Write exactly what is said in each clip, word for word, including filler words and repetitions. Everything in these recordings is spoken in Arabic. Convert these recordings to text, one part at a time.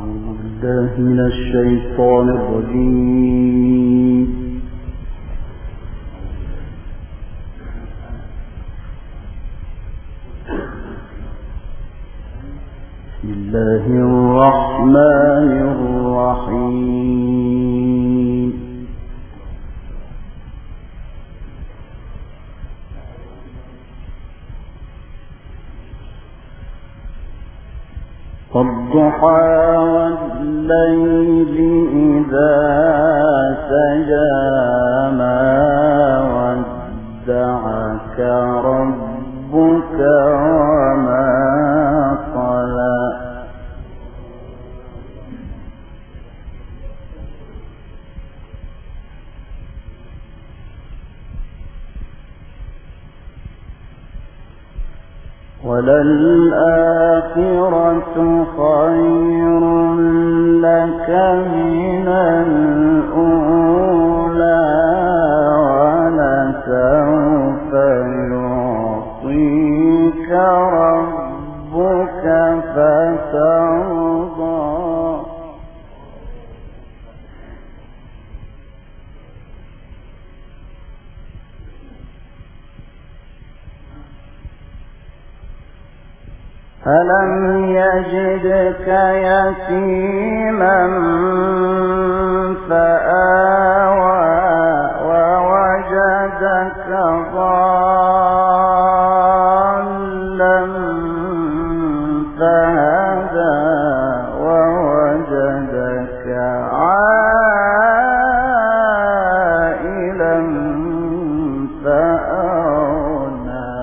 بالله من الشيطان الرجيم. بسم الله الرحمن الرحيم. والضحى والليل إذا سجى ما ودعك ربك وما قلى وللآخرة خير لك من الأولى ولسوف يعطيك ربك فترضى. ألم يجدك يتيما فآوى ووجدك ضالا فهدى ووجدك عائلا فأغنى.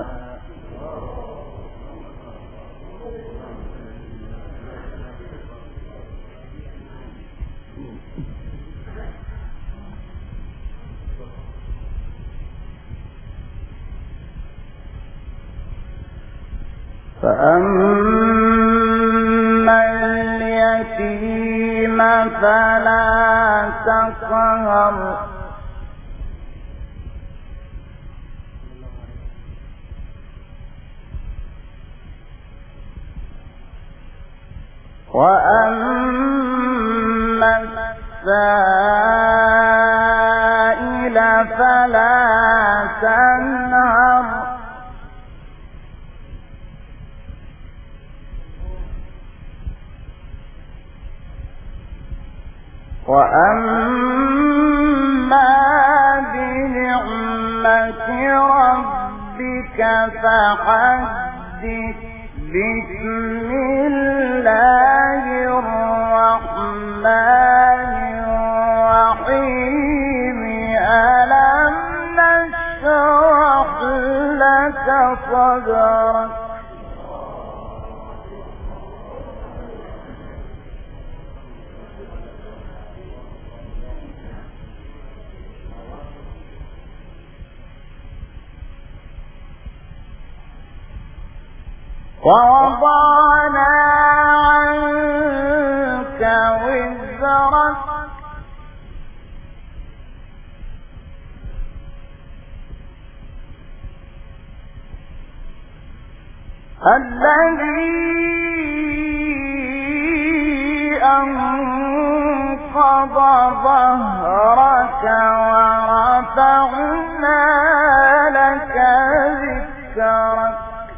فأما اليتيم فلا تقهر وأما السائل فلا تنهر وأما بنعمة ربك فحدث. بسم الله الرحمن الرحيم. ألم نشرح لك صدرك ووضعنا عنك وزرك الذي أنقض ظهرك ورفعنا لك ذكرك.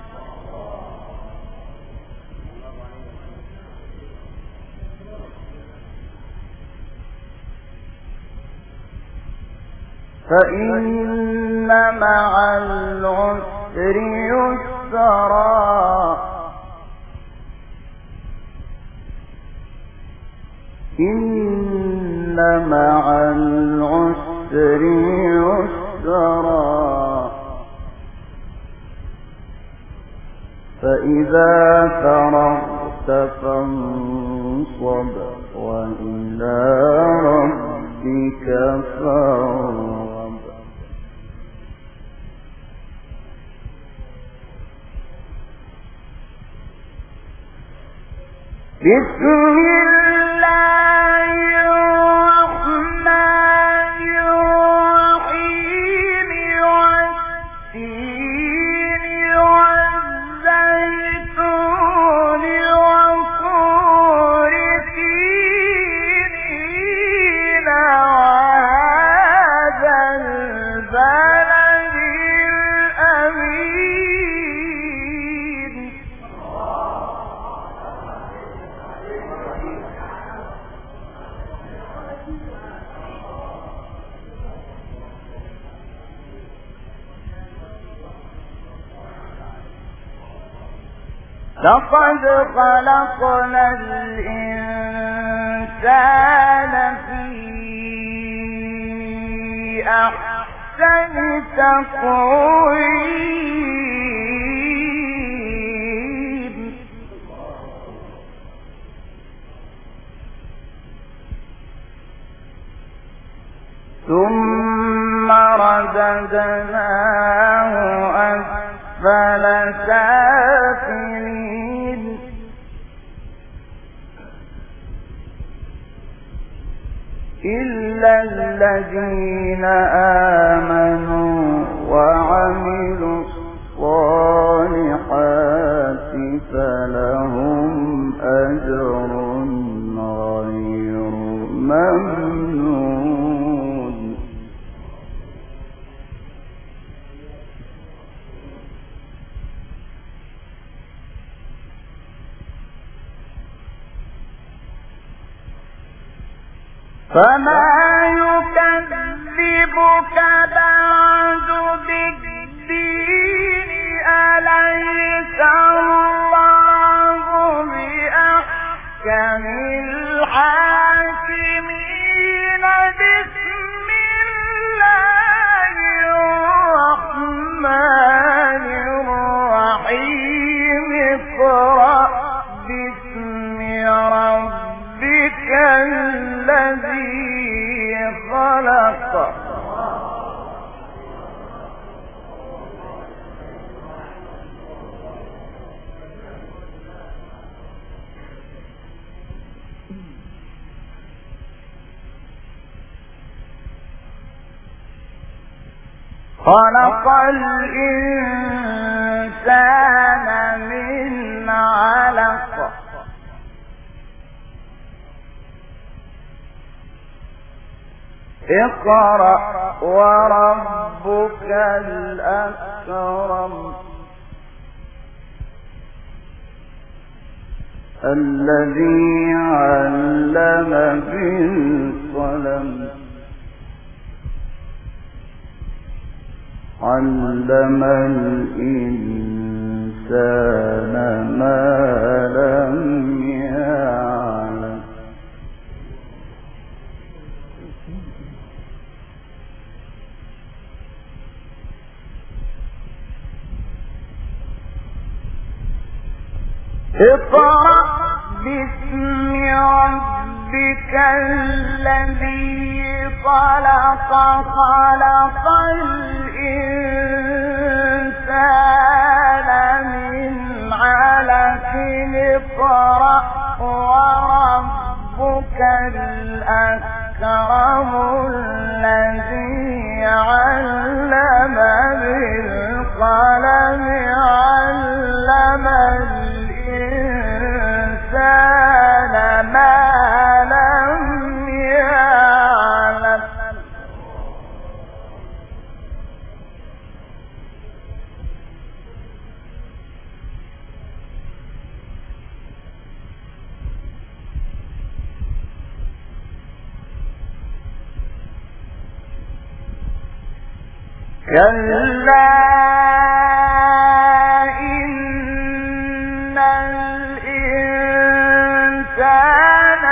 فإن مع العسر يسرا. إن مع العسر يسرا. فإذا فرغت فانصب وإلى ربك فارغب. بسم الله الرحمن الرحيم. والتين والزيتون وطور سينين لقد خلقنا الإنسان في أحسن تقويم ثم رددناه أسفل سافلين إلا الذين آمنوا وعملوا الصالحات فلهم أجر غير ممنون فما يكذبك بعد بالدين أليس الله بأحكم الحاكمين بسم الله الرحمن الرحيم اقرأ باسم ربك الذي خلق خلق الإنسان من علق اقرأ وربك الأكرم الذي علم بالقلم علم الإنسان ما لم يعلم اقرأ باسم ربك الذي خلق خلق الإنسان من علق اقرأ وربك الأكرم الذي علم بالقلم علم الإنسان ما لم يعلم كلا إن الإنسان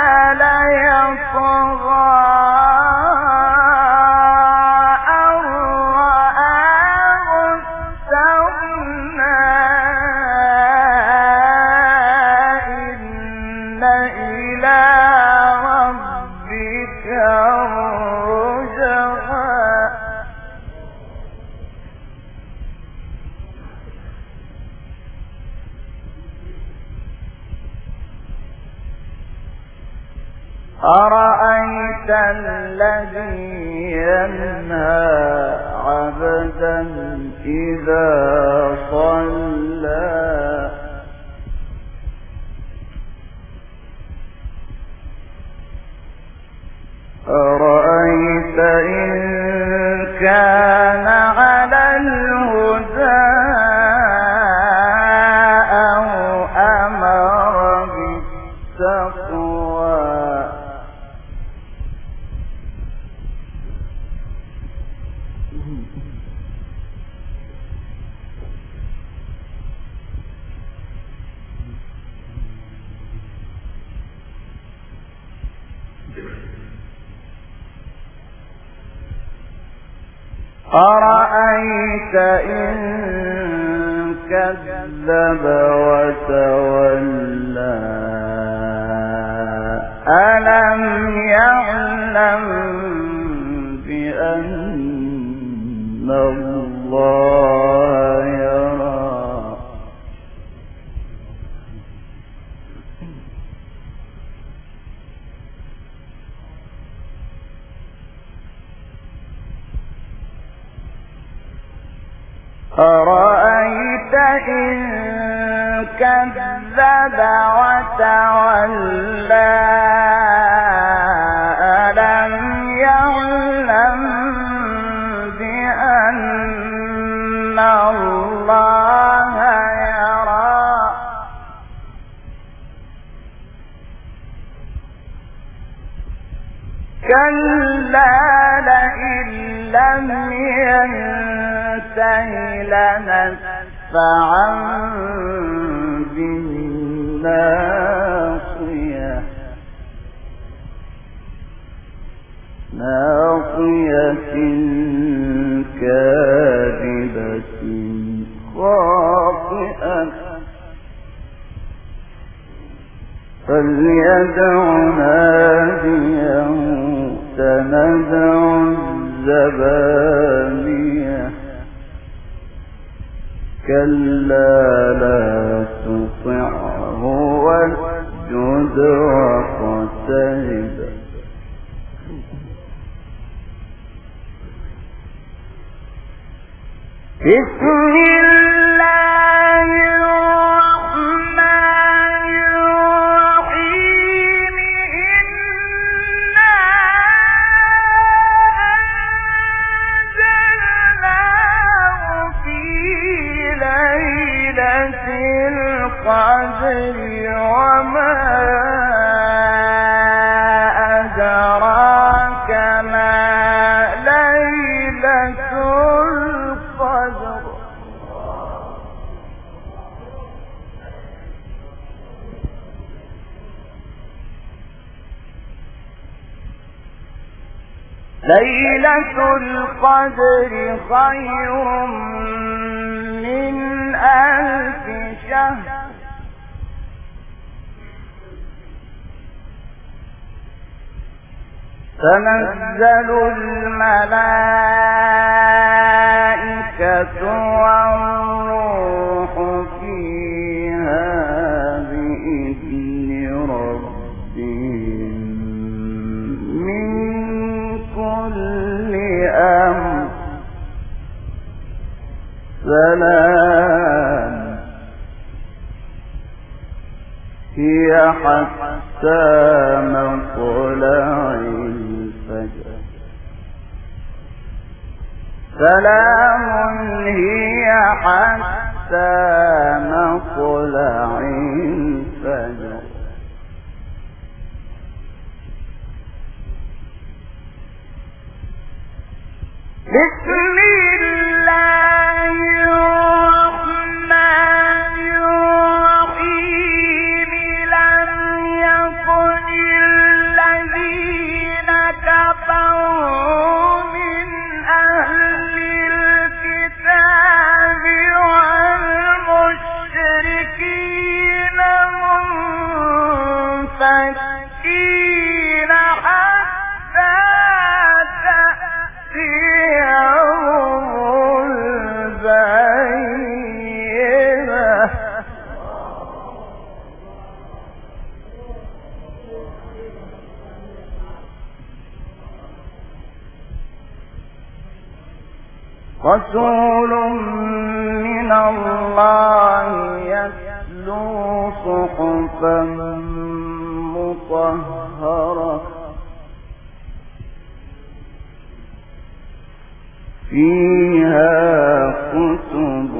ليطغى أن رآه استغنى إن إلى ربك الرجعى أرأيت الذي ينهى عبدا إذا صلى أرأيت إن كان على الهدى أو أمر بالتقوى أرأيت إن كذب وتولى ألم يعلم بأن الله يرى أرأيت إن كذب وتولى ألم يعلم بأن الله يرى كلا لئن لم ينته لنسفعا بالناصية ناصية كاذبة خاطئة فليدع ناديه سندع الزبانية كلا لا تطعه واسجد واقترب بسم الله الرحمن الرحيم إنا أنزلناه في ليلة القدر وما أدراك ما ليلة القدر ليلة القدر خير من ألف شهر تنزل الملائكة والروح فيها بإذن ربهم من كل أمر سلام هي حتى مطلع الفجر سلام هي حتى مطلع الفجر بسم الله الرحمن الرحيم لم يكن الذين كفروا من أهل الكتاب والمشركين منفكين حتى تأتيهم البينة رسول من الله يتلو صحفا مطهرة فيها كتب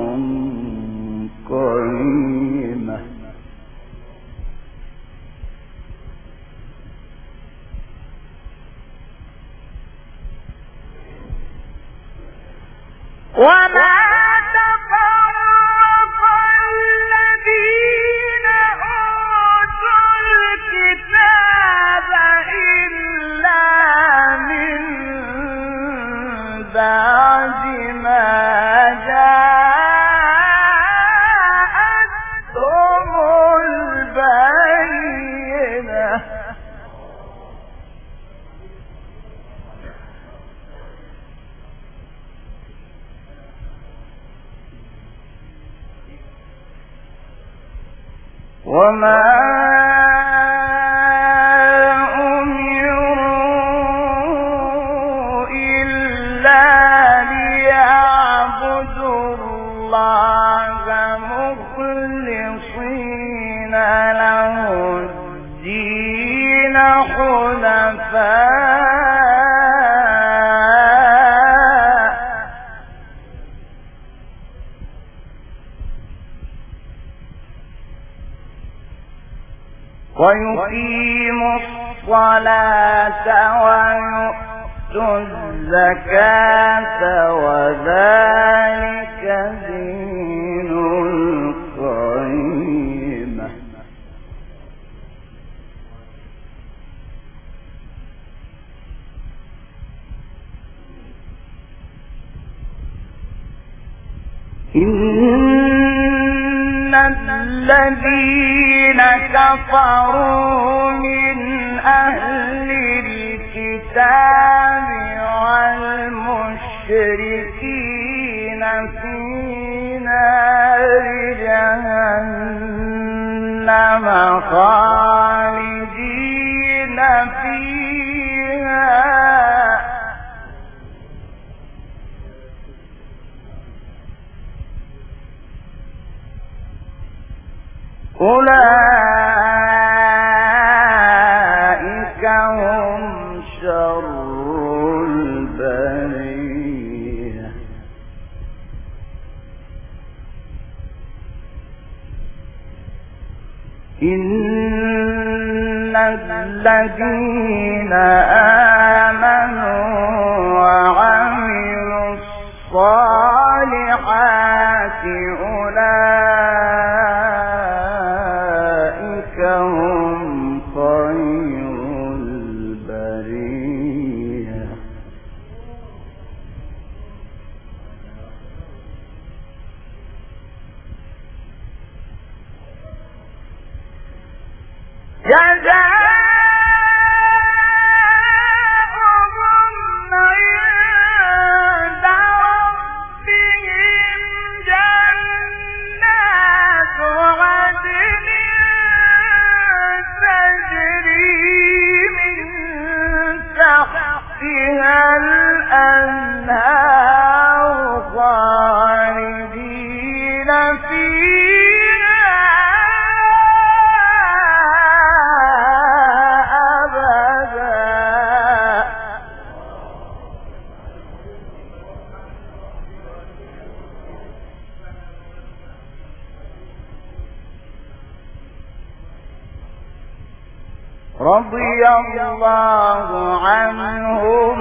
قيمة وما تفرق الذين أوتوا الكتاب إلا من بعد وما أمروا إلا ليعبدوا الله مخلصين له الدين حنفاء ويقيموا الصلاة ويؤتوا الزكاة وذلك دين القيمة إن الذين كفروا من أهل الكتاب والمشركين في نار جهنم خالدين فيها أولئك هم شر البرية إن الذين آمنوا وعملوا الصالحات أولئك هم خير البرية جزاؤهم عند ربهم جنات عدن تجري من تحتها الأنهار خالدين فيها أبدا رضي الله عنهم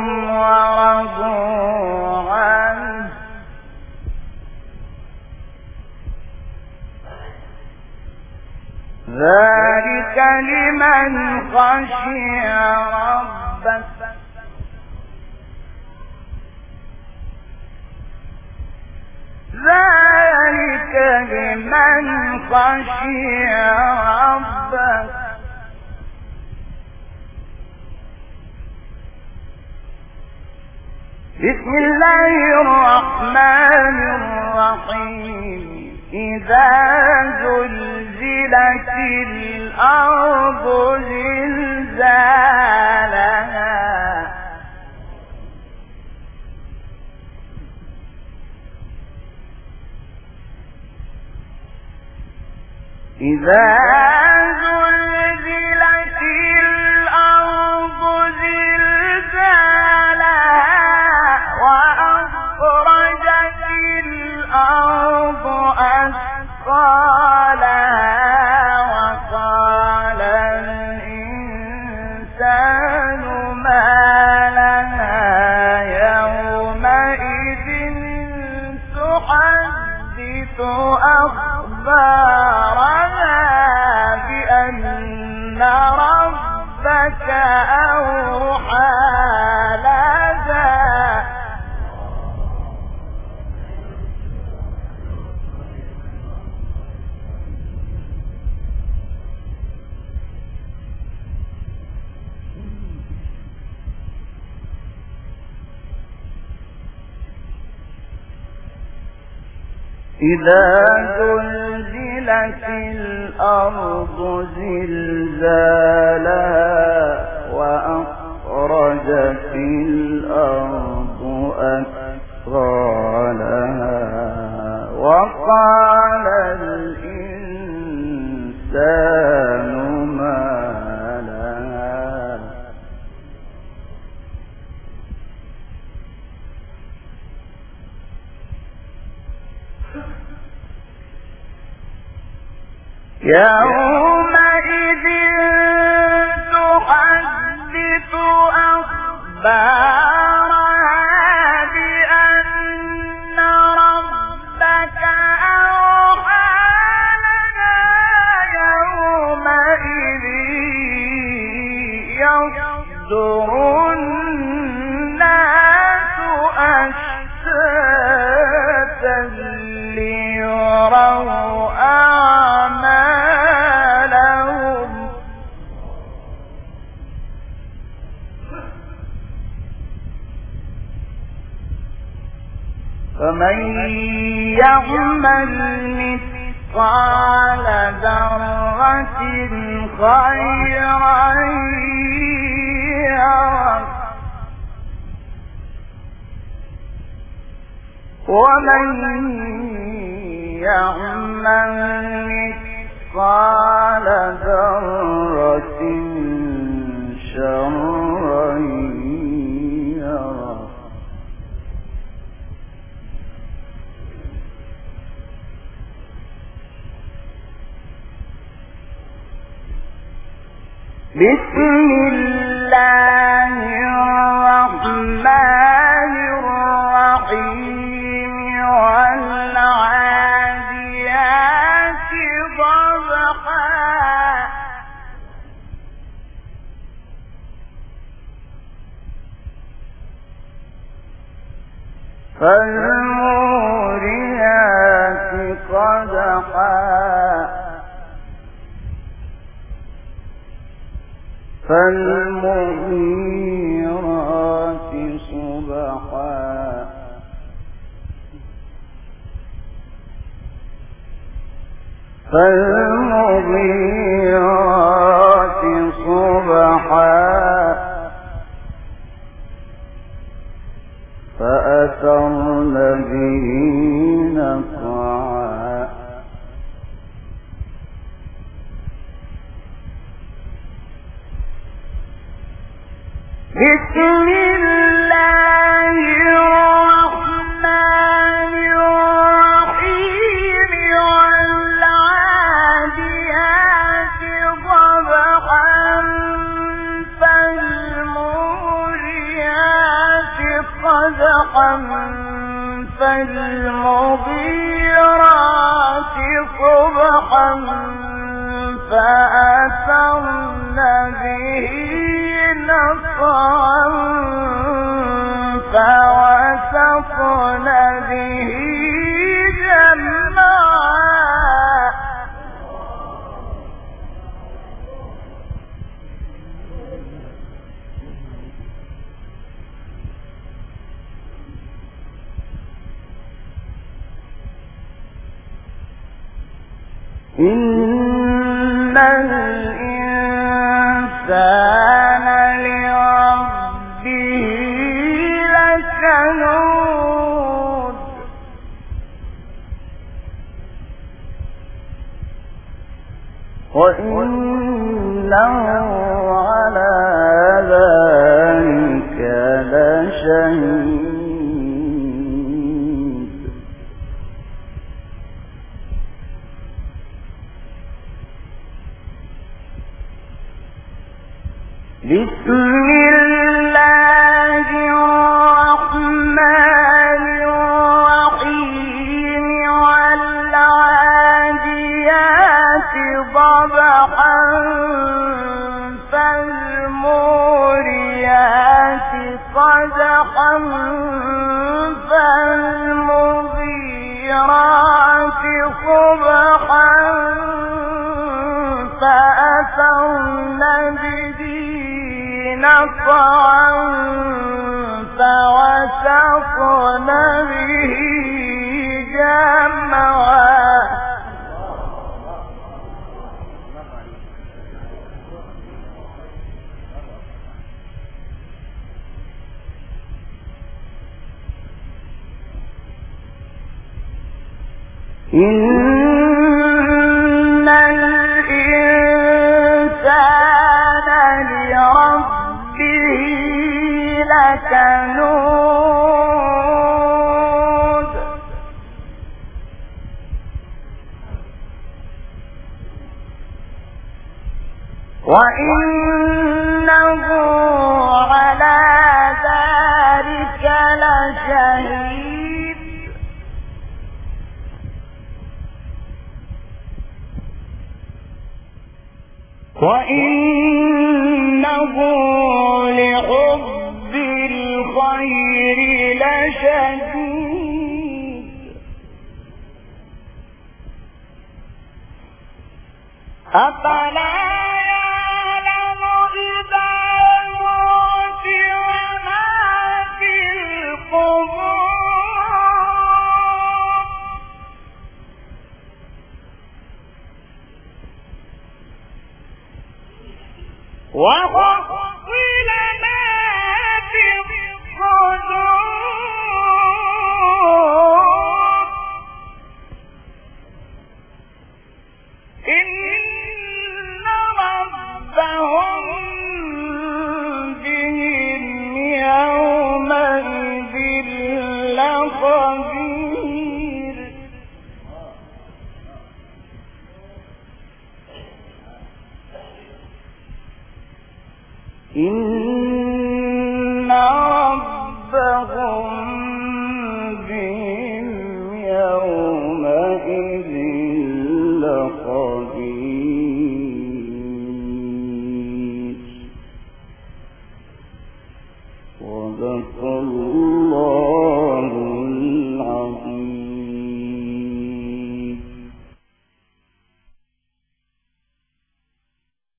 ورضوا عنه ذلك لمن خشي ربه ذلك لمن خشي ربه بسم الله الرحمن الرحيم إذا زلزلت الأرض زلزالها إذا زلزلت الأرض زلزالها وأخرجت الأرض أثقالها وقال الإنسان ما لها يومئذ تحدث أخبارها بأن ربك أوحى لها إذا زلزلت وأزلزلت الأرض زلزالها وأخرجت الأرض أثقالها وقال الإنسان ما لها يومئذ تحدث أخبارها بأن ربك أوحى لها يومئذ يصدر الناس أشتاتا ليروا أعمالهم فمن يعمل مثقال ذرة خيرا يره ومن يعمل مثقال ذرة شرا يره بسم الله الرحمن الرحيم والعاديات ضبحا فالموريات قدحا فالمغيرات صبحا فالمغيرات صبحا فأثرن به نقعا بسم الله الرحمن الرحيم والعاديات ضبحا فالموريات قدحا فالمغيرات صبحا فأثرن به نقعا فوسطن به جمعا إن الإنسان لربه لكنود وإنه على ذلك لشهيد بسم الله الرحمن الرحيم والعاديات ضبحا فالموريات قدحا فالمغيرات صبحا فأثرن به نقعا فوسطن به جمعا إن الإنسان لربه لكنود وإنه على ذلك لشهيد وإنه لحب الخير لشديد أفلا يعلم إذا موتر ما في القبور وحصل ما في الصدور إن ربهم بهم يومئذ لخبير إن ربهم بهم يومئذ لخبير. صدق الله